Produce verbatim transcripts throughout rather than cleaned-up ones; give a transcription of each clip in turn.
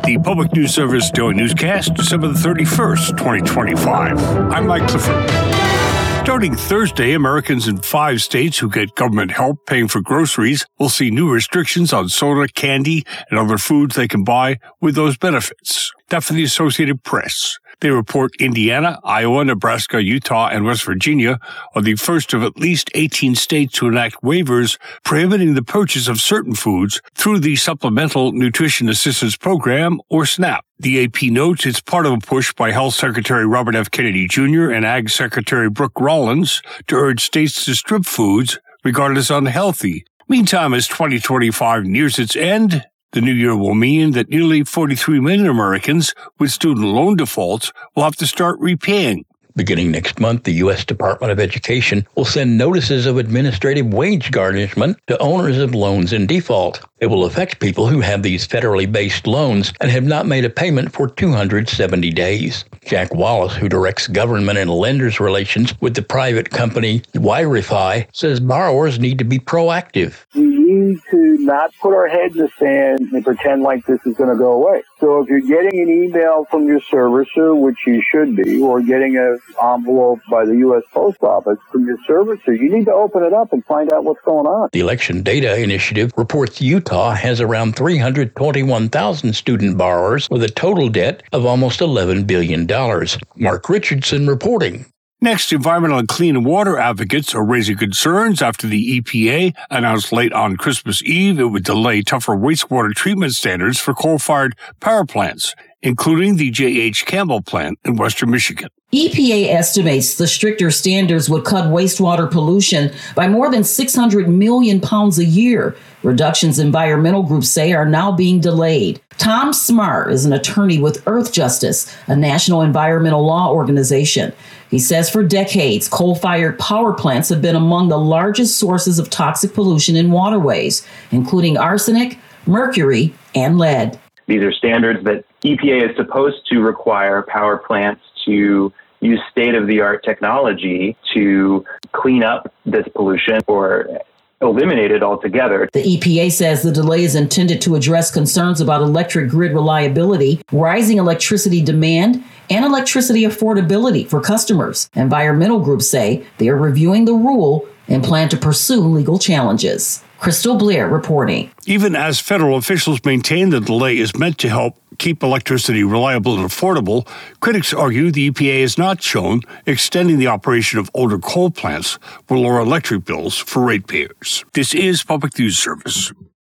The Public News Service Daily Newscast, December the thirty-first, twenty twenty-five. I'm Mike Clifford. Starting Thursday, Americans in five states who get government help paying for groceries will see new restrictions on soda, candy, and other foods they can buy with those benefits. That for the Associated Press. They report Indiana, Iowa, Nebraska, Utah, and West Virginia are the first of at least eighteen states to enact waivers prohibiting the purchase of certain foods through the Supplemental Nutrition Assistance Program, or SNAP. The A P notes it's part of a push by Health Secretary Robert F. Kennedy Junior and Ag Secretary Brooke Rollins to urge states to strip foods regarded as unhealthy. Meantime, as twenty twenty-five nears its end, the new year will mean that nearly forty-three million Americans with student loan defaults will have to start repaying. Beginning next month, the U S Department of Education will send notices of administrative wage garnishment to owners of loans in default. It will affect people who have these federally based loans and have not made a payment for two hundred seventy days. Jack Wallace, who directs government and lenders' relations with the private company Yrify, says borrowers need to be proactive. We need to not put our head in the sand and pretend like this is going to go away. So if you're getting an email from your servicer, which you should be, or getting an envelope by the U S Post Office from your servicer, you need to open it up and find out what's going on. The Election Data Initiative reports Utah has around three hundred twenty-one thousand student borrowers with a total debt of almost eleven billion dollars. Mark Richardson reporting. Next, environmental and clean water advocates are raising concerns after the E P A announced late on Christmas Eve it would delay tougher wastewater treatment standards for coal-fired power plants, including the J H Campbell plant in western Michigan. E P A estimates the stricter standards would cut wastewater pollution by more than six hundred million pounds a year. Reductions environmental groups say are now being delayed. Tom Smart is an attorney with Earth Justice, a national environmental law organization. He says for decades, coal-fired power plants have been among the largest sources of toxic pollution in waterways, including arsenic, mercury, and lead. These are standards that E P A is supposed to require power plants to use state-of-the-art technology to clean up this pollution or eliminate it altogether. The E P A says the delay is intended to address concerns about electric grid reliability, rising electricity demand, and electricity affordability for customers. Environmental groups say they are reviewing the rule and plan to pursue legal challenges. Crystal Blair reporting. Even as federal officials maintain the delay is meant to help keep electricity reliable and affordable, critics argue the E P A has not shown extending the operation of older coal plants will lower electric bills for ratepayers. This is Public News Service.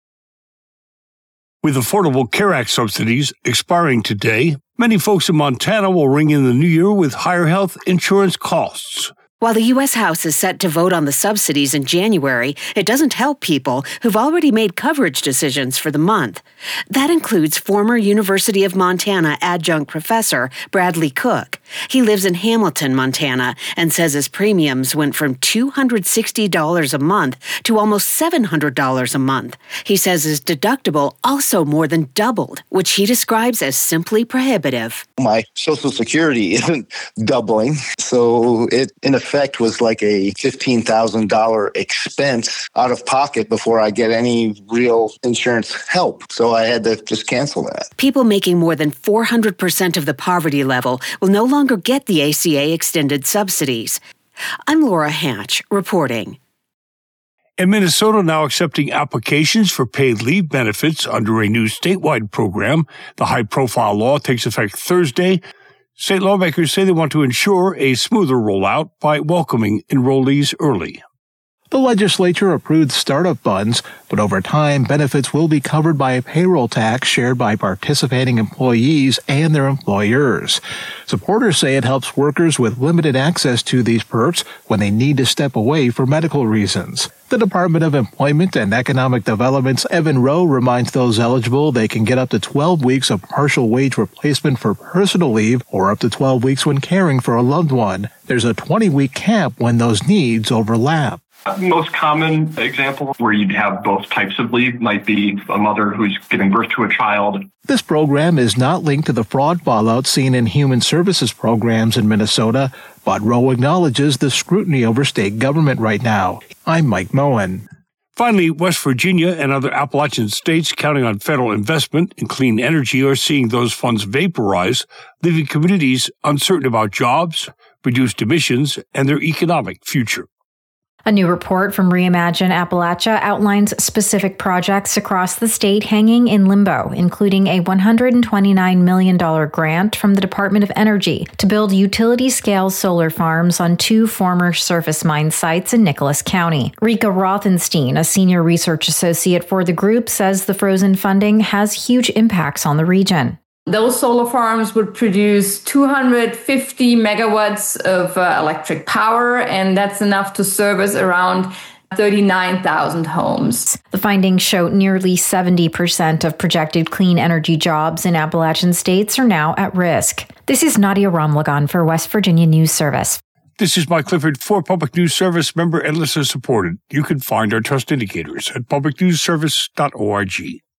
With Affordable Care Act subsidies expiring today, many folks in Montana will ring in the new year with higher health insurance costs. While the U S House is set to vote on the subsidies in January, it doesn't help people who've already made coverage decisions for the month. That includes former University of Montana adjunct professor Bradley Cook. He lives in Hamilton, Montana, and says his premiums went from two hundred sixty dollars a month to almost seven hundred dollars a month. He says his deductible also more than doubled, which he describes as simply prohibitive. My Social Security isn't doubling, so it, in effect, was like a fifteen thousand dollars expense out of pocket before I get any real insurance help. So I had to just cancel that. People making more than four hundred percent of the poverty level will no longer get the A C A extended subsidies. I'm Laura Hatch, reporting. And Minnesota now accepting applications for paid leave benefits under a new statewide program. The high-profile law takes effect Thursday. State lawmakers say they want to ensure a smoother rollout by welcoming enrollees early. The legislature approved startup funds, but over time, benefits will be covered by a payroll tax shared by participating employees and their employers. Supporters say it helps workers with limited access to these perks when they need to step away for medical reasons. The Department of Employment and Economic Development's Evan Rowe reminds those eligible they can get up to twelve weeks of partial wage replacement for personal leave or up to twelve weeks when caring for a loved one. There's a twenty-week cap when those needs overlap. The most common example where you'd have both types of leave might be a mother who's giving birth to a child. This program is not linked to the fraud fallout seen in human services programs in Minnesota, but Rowe acknowledges the scrutiny over state government right now. I'm Mike Moen. Finally, West Virginia and other Appalachian states counting on federal investment in clean energy are seeing those funds vaporize, leaving communities uncertain about jobs, reduced emissions, and their economic future. A new report from Reimagine Appalachia outlines specific projects across the state hanging in limbo, including a one hundred twenty-nine million dollars grant from the Department of Energy to build utility-scale solar farms on two former surface mine sites in Nicholas County. Rika Rothenstein, a senior research associate for the group, says the frozen funding has huge impacts on the region. Those solar farms would produce two hundred fifty megawatts of uh, electric power, and that's enough to service around thirty-nine thousand homes. The findings show nearly seventy percent of projected clean energy jobs in Appalachian states are now at risk. This is Nadia Ramlagan for West Virginia News Service. This is Mike Clifford for Public News Service, member and listener supported. You can find our trust indicators at public news service dot org.